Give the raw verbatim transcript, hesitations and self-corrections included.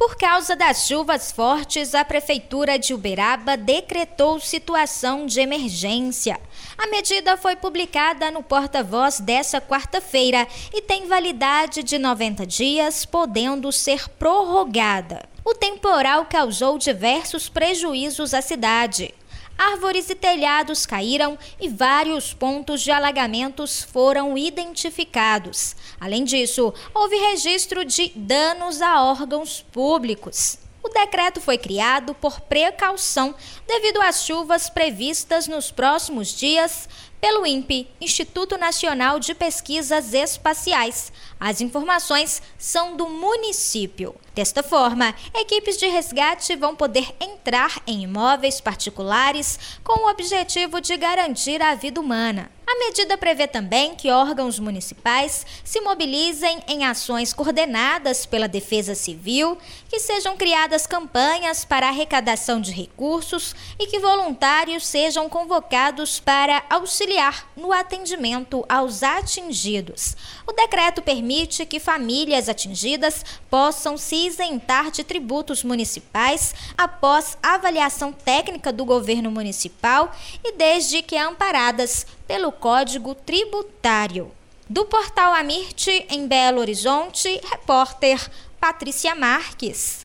Por causa das chuvas fortes, a Prefeitura de Uberaba decretou situação de emergência. A medida foi publicada no porta-voz desta quarta-feira e tem validade de noventa dias, podendo ser prorrogada. O temporal causou diversos prejuízos à cidade. Árvores e telhados caíram e vários pontos de alagamentos foram identificados. Além disso, houve registro de danos a órgãos públicos. O decreto foi criado por precaução devido às chuvas previstas nos próximos dias pelo INPE, Instituto Nacional de Pesquisas Espaciais. As informações são do município. Desta forma, equipes de resgate vão poder entrar em imóveis particulares com o objetivo de garantir a vida humana. A medida prevê também que órgãos municipais se mobilizem em ações coordenadas pela Defesa Civil, que sejam criadas campanhas para arrecadação de recursos e que voluntários sejam convocados para auxiliar no atendimento aos atingidos. O decreto permite que famílias atingidas possam se isentar de tributos municipais após avaliação técnica do governo municipal e desde que amparadas pelo Código Tributário. Do Portal Amirte, em Belo Horizonte, repórter Patrícia Marques.